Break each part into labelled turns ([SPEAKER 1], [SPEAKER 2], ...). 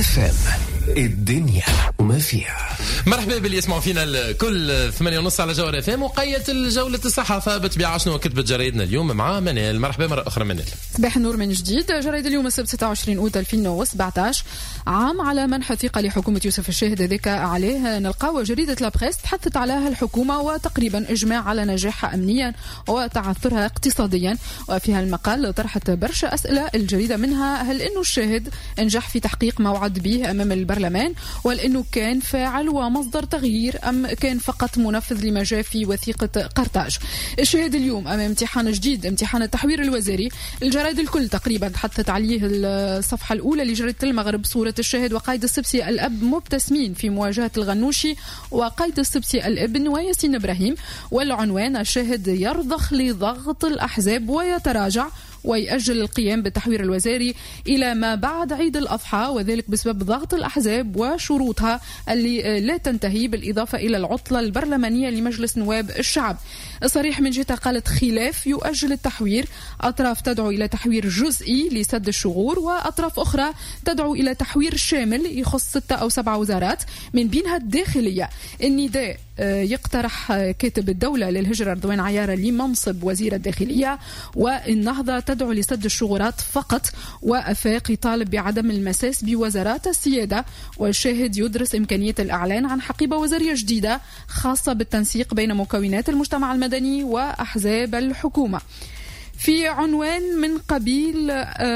[SPEAKER 1] FM الدنيا وما فيها.
[SPEAKER 2] مرحبا باللي يسمعوا فينا الكل 8:30 على جوهر FM وقيت الجولة الصحافة بطبيعة شنو كتبت جريدنا اليوم مع منال. مرحبا مرة أخرى منال.
[SPEAKER 3] صباح النور من جديد. جريدة اليوم السبت 26 أوت 2017 عام على منح ثقة لحكومة يوسف الشاهد. هذاك عليه نلقاو جريدة لابريس تحدثت عليها الحكومة وتقريبا إجماع على نجاحها أمنيا وتعثرها اقتصاديا، وفيها المقال طرحت برشا أسئلة الجريدة منها هل إنه الشاهد انجح في تحقيق ما وعد به أمام البرلمان، وهل إنه كان فاعل ومصدر تغيير أم كان فقط منفذ لما جاء في وثيقة قرطاج. الشاهد اليوم أمام امتحان جديد، امتحان التحوير الوزاري. الجرائد الكل تقريبا تحدثت عليه. الصفحة الأولى لجريدة المغرب صورة الشاهد وقايد السبسي الأب مبتسمين في مواجهة الغنوشي وقايد السبسي الابن وياسين إبراهيم، والعنوان الشاهد يرضخ لضغط الأحزاب ويتراجع ويأجل القيام بالتحوير الوزاري إلى ما بعد عيد الأضحى، وذلك بسبب ضغط الأحزاب وشروطها اللي لا تنتهي، بالإضافة إلى العطلة البرلمانية لمجلس نواب الشعب. الصريح من جهة قالت خلاف يؤجل التحوير، أطراف تدعو إلى تحوير جزئي لسد الشغور، وأطراف أخرى تدعو إلى تحوير شامل يخص 6 أو 7 وزارات من بينها الداخلية. النداء يقترح كاتب الدولة للهجرة رضوان عيارة لمنصب وزير الداخلية، والنهضة تدعو لسد الشغورات فقط، وأفاق يطالب بعدم المساس بوزارات السيادة، والشاهد يدرس إمكانية الإعلان عن حقيبة وزارية جديدة خاصة بالتنسيق بين مكونات المجتمع المدني وأحزاب الحكومة. في عنوان من قبيل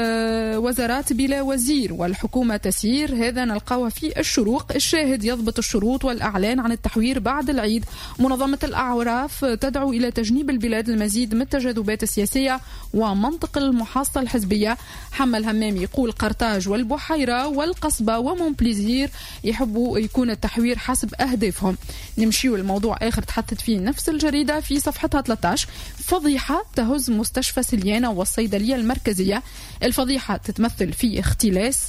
[SPEAKER 3] وزارات بلا وزير والحكومة تسير، هذا نلقاه في الشروق. الشاهد يضبط الشروط والأعلان عن التحوير بعد العيد. منظمة الأعراف تدعو إلى تجنيب البلاد المزيد من التجاذبات السياسية ومنطق المحاصصة الحزبية. حمل همام يقول قرطاج والبحيرة والقصبة ومونبليزير يحبوا يكون التحوير حسب أهدافهم. نمشيو الموضوع آخر تحدثت فيه نفس الجريدة في صفحتها 13. فضيحة تهز مستشفى سليانة والصيدلية المركزية. الفضيحة تتمثل في اختلاس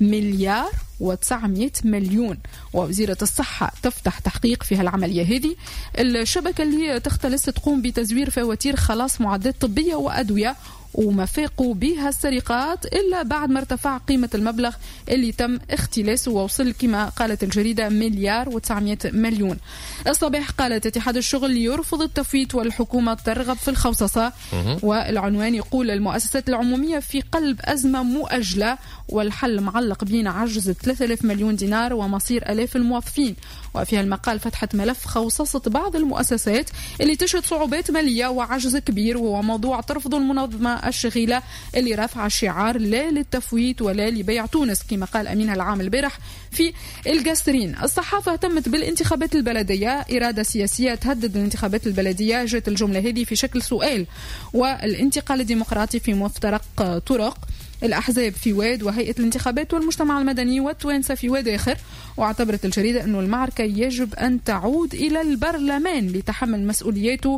[SPEAKER 3] 1,900,000,000، ووزيرة الصحة تفتح تحقيق في هالعملية هذه. الشبكة اللي تختلس تقوم بتزوير فواتير خلاص معدات طبية وأدوية، وما فاقوا بها السرقات إلا بعد ما ارتفع قيمة المبلغ اللي تم اختلاسه ووصل كما قالت الجريدة 1,900,000,000. الصباح قالت اتحاد الشغل يرفض التفويت والحكومة ترغب في الخوصصة، والعنوان يقول المؤسسات العمومية في قلب أزمة مؤجلة والحل معلق بين عجز 3,000 مليون دينار ومصير آلاف الموظفين. وفيها المقال فتحت ملف خوصصة بعض المؤسسات اللي تشهد صعوبات مالية وعجز كبير، وهو موضوع ترفض المنظمة الشغيلة اللي رافعة شعار لا للتفويت ولا لبيع تونس كما قال أمينها العام البارح في القاسرين. الصحافة اهتمت بالانتخابات البلدية، إرادة سياسية تهدد الانتخابات البلدية، جاءت الجملة هذه في شكل سؤال. والانتقال الديمقراطي في مفترق طرق، الأحزاب في واد وهيئة الانتخابات والمجتمع المدني والتوانسة في واد آخر. واعتبرت الجريدة أنه المعركة يجب أن تعود إلى البرلمان لتحمل مسؤولياته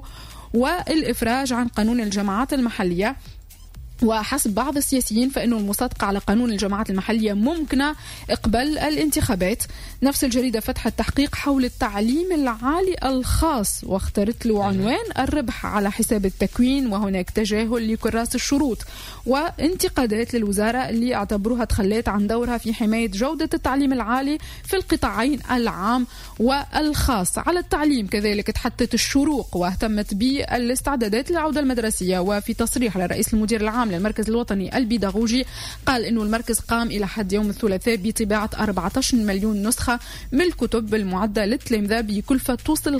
[SPEAKER 3] والإفراج عن قانون الجماعات المحلية. وحسب بعض السياسيين فإنه المصادقة على قانون الجماعات المحلية ممكنة قبل الانتخابات. نفس الجريدة فتحت تحقيق حول التعليم العالي الخاص واختارت له عنوان الربح على حساب التكوين وهناك تجاهل لكراس الشروط، وانتقادات للوزارة اللي اعتبروها تخلت عن دورها في حماية جودة التعليم العالي في القطاعين العام والخاص. على التعليم كذلك تحدثت الشروق واهتمت بالاستعدادات للعودة المدرسية، وفي تصريح لرئيس المدير العام للمركز الوطني البيداغوجي قال إنه المركز قام إلى حد يوم الثلاثاء بطباعة 14 مليون نسخة من الكتب المعدة للتلامذة بكلفة توصل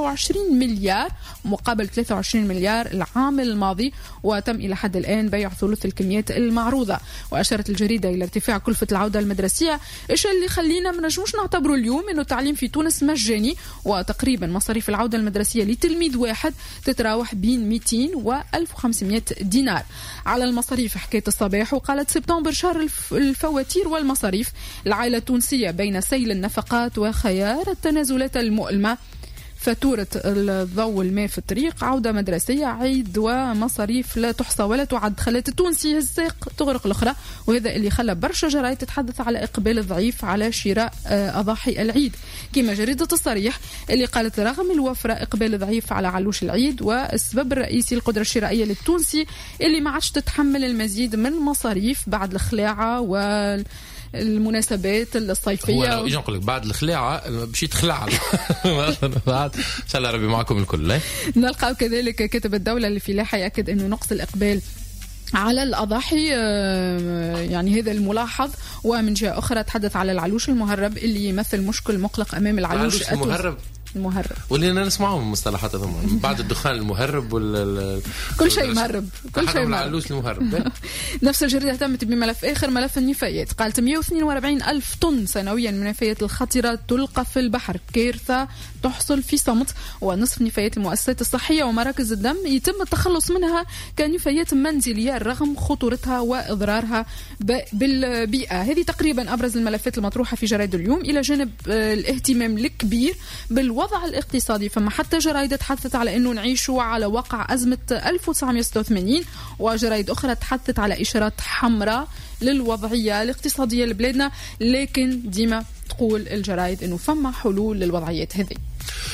[SPEAKER 3] 25 مليار مقابل 23 مليار العام الماضي، وتم إلى حد الآن بيع ثلث الكميات المعروضة. وأشارت الجريدة إلى ارتفاع كلفة العودة المدرسية، الشيء اللي خلينا ما نجموش نعتبره اليوم إنه التعليم في تونس مجاني، وتقريبا مصاريف العودة المدرسية لتلميذ واحد تتراوح بين 200 و 1500 دينار. على المصاريف حكاية الصباح وقالت سبتمبر شهر الفواتير والمصاريف. العائلة التونسية بين سيل النفقات وخيار التنازلات المؤلمة، فاتورة الضوء والماء في الطريق، عودة مدرسية، عيد ومصاريف لا تحصى ولا تعد، خلت التونسي الساق تغرق الأخرى. وهذا اللي خلى برشا جرايد تتحدث على إقبال ضعيف على شراء أضاحي العيد، كما جريدة الصريح اللي قالت رغم الوفرة إقبال ضعيف على علوش العيد، والسبب الرئيسي القدرة الشرائية للتونسي اللي ما عادش تتحمل المزيد من المصاريف بعد الخلاعة المناسبات الصيفيه.
[SPEAKER 2] هو يجي نقول لك بعد الخلاعه باش يتخلع بعد ان شاء الله ربي معكم الكل.
[SPEAKER 3] نلقى كذلك كاتب الدوله الفلاحي يأكد انه نقص الاقبال على الأضاحي يعني هذا الملاحظ. ومن جهة أخرى تحدث على العلوش المهرب اللي يمثل مشكل مقلق أمام العلوش المهرب واللي
[SPEAKER 2] نسمعهم المصطلحات هذوما بعد الدخان المهرب
[SPEAKER 3] كل شيء مهرب كل شيء
[SPEAKER 2] العلوش المهرب.
[SPEAKER 3] نفس الجريدة اهتمت بملف آخر، ملف النفايات. قالت 142 ألف طن سنويا من النفايات الخطرة تلقى في البحر، كارثة تحصل في صمت. ونصف نفايات المؤسسات الصحية ومراكز الدم يتم التخلص منها كنفايات منزلية رغم خطورتها وإضرارها بالبيئة. هذه تقريبا أبرز الملفات المطروحة في جرائد اليوم، إلى جانب الاهتمام الكبير بالوضع الاقتصادي. فما حتى جرائد تحدثت على أنه نعيشوا على وقع أزمة 1986، وجرائد أخرى تحدثت على إشارات حمراء للوضعية الاقتصادية لبلادنا، لكن ديما تقول الجرائد أنه فما حلول للوضعيات هذه.